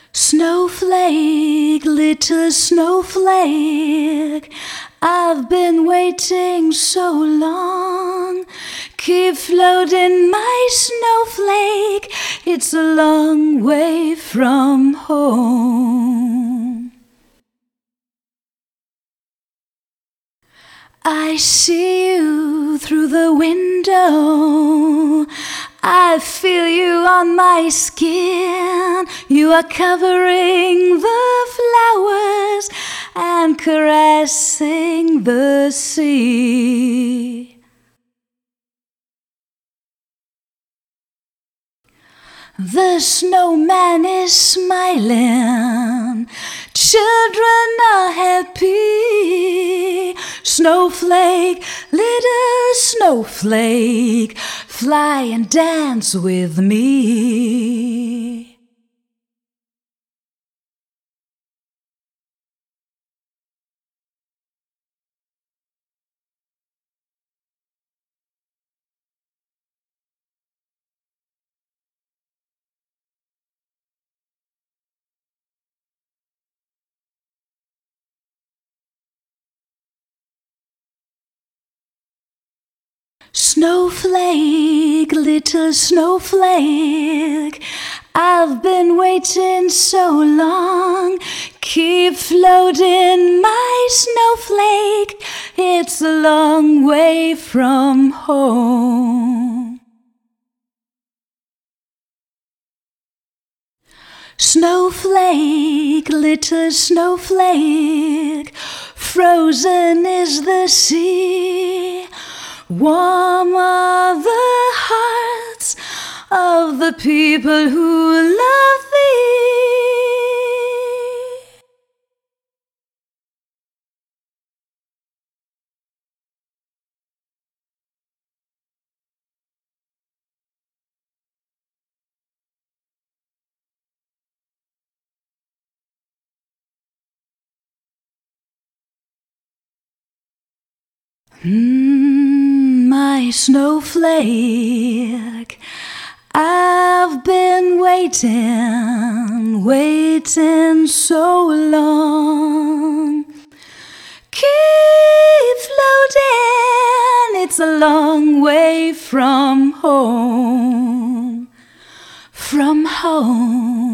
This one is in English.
Snowflake, little snowflake, I've been waiting so long. Keep floating, my snowflake, it's a long way from home. I see you through the window, I feel you on my skin. You are covering the flowers and caressing the sea. The snowman is smiling, children are happy. Snowflake, little snowflake, fly and dance with me. Snowflake, little snowflake, I've been waiting so long. Keep floating, my snowflake, it's a long way from home. Snowflake, little snowflake, frozen is the sea. Warm are the hearts of the people who love thee. My snowflake, I've been waiting so long. Keep floating, it's a long way from home, from home.